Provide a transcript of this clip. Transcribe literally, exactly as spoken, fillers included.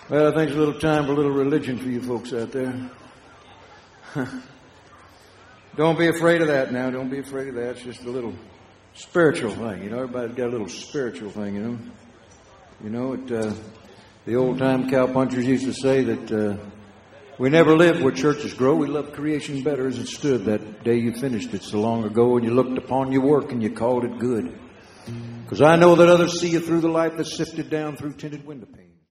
Well, I think it's a little time for a little religion for you folks out there. Don't be afraid of that now. Don't be afraid of that. It's just a little spiritual thing. You know, everybody's got a little spiritual thing, you know. You know, it, uh, the old-time cowpunchers used to say that uh, we never lived where churches grow. We loved creation better as it stood that day you finished it so long ago, and you looked upon your work and you called it good. Because I know that others see you through the light that's sifted down through tinted window panes.